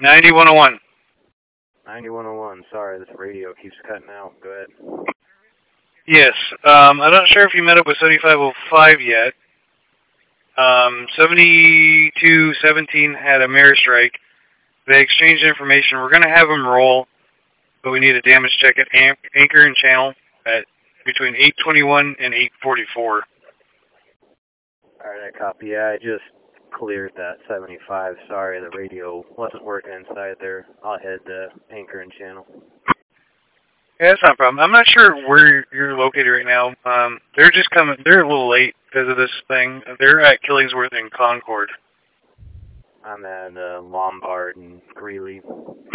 9101. 9101. Sorry, this radio keeps cutting out. Go ahead. Yes. I'm not sure if you met up with 7505 yet. 7217 had a mirror strike. They exchanged information. We're going to have them roll, but we need a damage check at anchor and channel at between 821 and 844. Alright, I copy. Yeah, I just cleared that 75. Sorry, the radio wasn't working inside there. I'll head to anchor and channel. Yeah, that's not a problem. I'm not sure where you're located right now. They're just coming. They're a little late because of this thing. They're at Killingsworth and Concord. I'm at Lombard and Greeley.